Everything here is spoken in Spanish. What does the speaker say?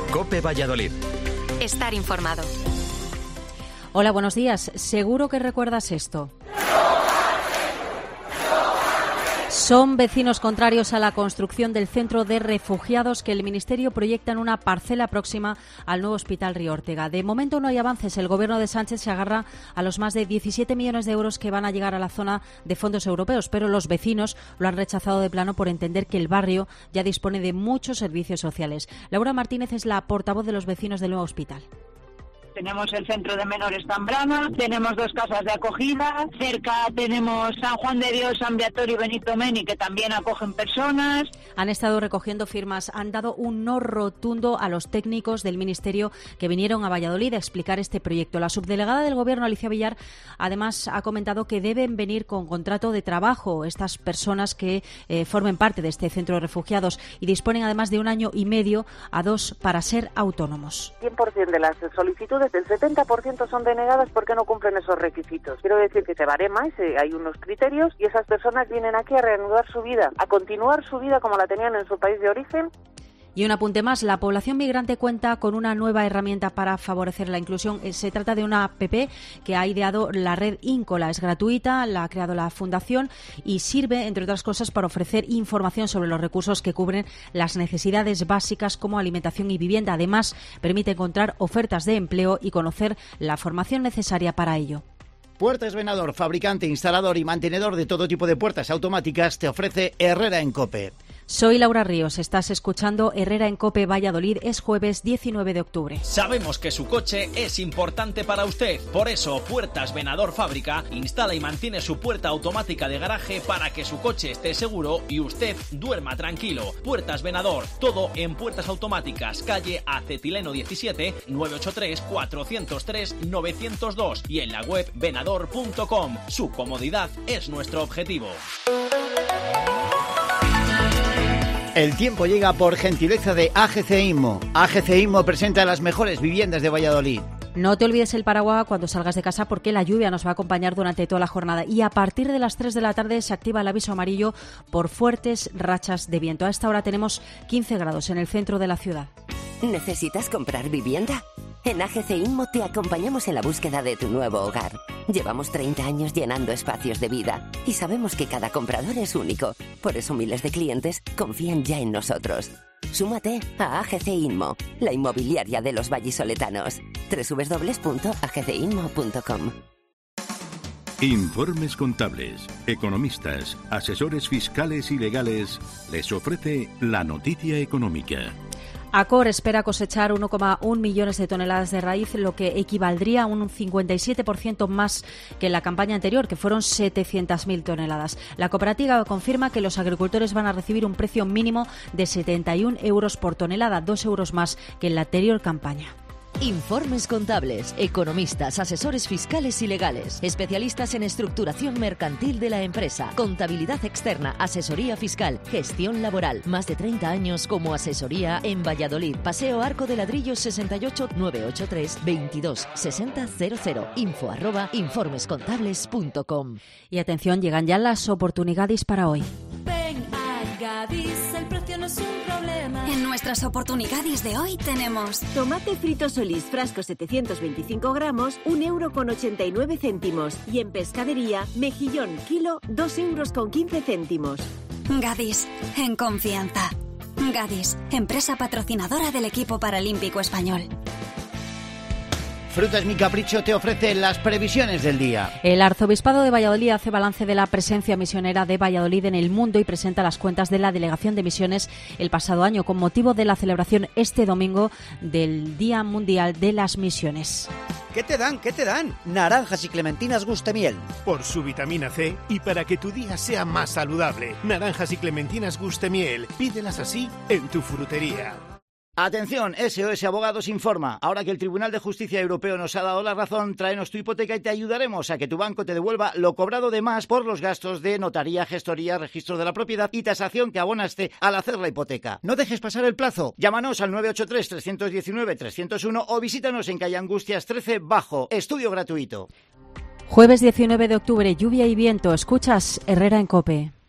COPE Valladolid. Estar informado. Hola, buenos días. Seguro que recuerdas esto. Son vecinos contrarios a la construcción del centro de refugiados que el Ministerio proyecta en una parcela próxima al nuevo Hospital Río Ortega. De momento no hay avances. El Gobierno de Sánchez se agarra a los más de 17 millones de euros que van a llegar a la zona de fondos europeos, pero los vecinos lo han rechazado de plano por entender que el barrio ya dispone de muchos servicios sociales. Laura Martínez es la portavoz de los vecinos del nuevo hospital. Tenemos el centro de menores Zambrana, tenemos 2 casas de acogida, cerca tenemos San Juan de Dios, San Viator y Benito Meni, que también acogen personas. Han estado recogiendo firmas, han dado un no rotundo a los técnicos del Ministerio que vinieron a Valladolid a explicar este proyecto. La subdelegada del Gobierno, Alicia Villar, además ha comentado que deben venir con contrato de trabajo estas personas que formen parte de este centro de refugiados y disponen además de 1 año y medio a 2 para ser autónomos. 100% de las solicitudes, el 70% son denegadas porque no cumplen esos requisitos. Quiero decir que se barema y hay unos criterios y esas personas vienen aquí a reanudar su vida, a continuar su vida como la tenían en su país de origen. Y un apunte más, la población migrante cuenta con una nueva herramienta para favorecer la inclusión. Se trata de una app que ha ideado la red Íncola. Es gratuita, la ha creado la Fundación y sirve, entre otras cosas, para ofrecer información sobre los recursos que cubren las necesidades básicas como alimentación y vivienda. Además, permite encontrar ofertas de empleo y conocer la formación necesaria para ello. Puertas Venador, fabricante, instalador y mantenedor de todo tipo de puertas automáticas, te ofrece Herrera en COPE. Soy Laura Ríos, estás escuchando Herrera en COPE Valladolid, es jueves 19 de octubre. Sabemos que su coche es importante para usted, por eso Puertas Venador Fábrica instala y mantiene su puerta automática de garaje para que su coche esté seguro y usted duerma tranquilo. Puertas Venador, todo en puertas automáticas, calle Acetileno 17, 983-403-902 y en la web venador.com. Su comodidad es nuestro objetivo. El tiempo llega por gentileza de AGC Inmo. AGC Inmo presenta las mejores viviendas de Valladolid. No te olvides el paraguas cuando salgas de casa porque la lluvia nos va a acompañar durante toda la jornada y a partir de las 3 de la tarde se activa el aviso amarillo por fuertes rachas de viento. A esta hora tenemos 15 grados en el centro de la ciudad. ¿Necesitas comprar vivienda? En AGC Inmo te acompañamos en la búsqueda de tu nuevo hogar. Llevamos 30 años llenando espacios de vida y sabemos que cada comprador es único. Por eso miles de clientes confían ya en nosotros. Súmate a AGC Inmo, la inmobiliaria de los vallisoletanos. www.agcinmo.com. Informes contables, economistas, asesores fiscales y legales les ofrece la noticia económica. Acor espera cosechar 1,1 millones de toneladas de raíz, lo que equivaldría a un 57% más que en la campaña anterior, que fueron 700.000 toneladas. La cooperativa confirma que los agricultores van a recibir un precio mínimo de 71 euros por tonelada, 2 euros más que en la anterior campaña. Informes contables, economistas, asesores fiscales y legales, especialistas en estructuración mercantil de la empresa, contabilidad externa, asesoría fiscal, gestión laboral. Más de 30 años como asesoría en Valladolid. Paseo Arco de Ladrillos 68 983 22 60 00. info@informescontables.com. Y atención, llegan ya las oportunidades para hoy. Ven a Gadis, el precio no es un problema. En nuestras oportunidades de hoy tenemos tomate frito Solís, frasco 725 gramos, 1,89 €. Y en pescadería, mejillón, kilo, 2,15 €. Gadis, en confianza. Gadis, empresa patrocinadora del equipo paralímpico español. Frutas Mi Capricho te ofrece las previsiones del día. El Arzobispado de Valladolid hace balance de la presencia misionera de Valladolid en el mundo y presenta las cuentas de la Delegación de Misiones el pasado año con motivo de la celebración este domingo del Día Mundial de las Misiones. ¿Qué te dan? ¿Qué te dan? Naranjas y clementinas Gustemiel. Por su vitamina C y para que tu día sea más saludable. Naranjas y clementinas Gustemiel. Pídelas así en tu frutería. Atención, SOS Abogados informa. Ahora que el Tribunal de Justicia Europeo nos ha dado la razón, tráenos tu hipoteca y te ayudaremos a que tu banco te devuelva lo cobrado de más por los gastos de notaría, gestoría, registro de la propiedad y tasación que abonaste al hacer la hipoteca. No dejes pasar el plazo. Llámanos al 983-319-301 o visítanos en calle Angustias 13 Bajo. Estudio gratuito. Jueves 19 de octubre, lluvia y viento. Escuchas Herrera en COPE.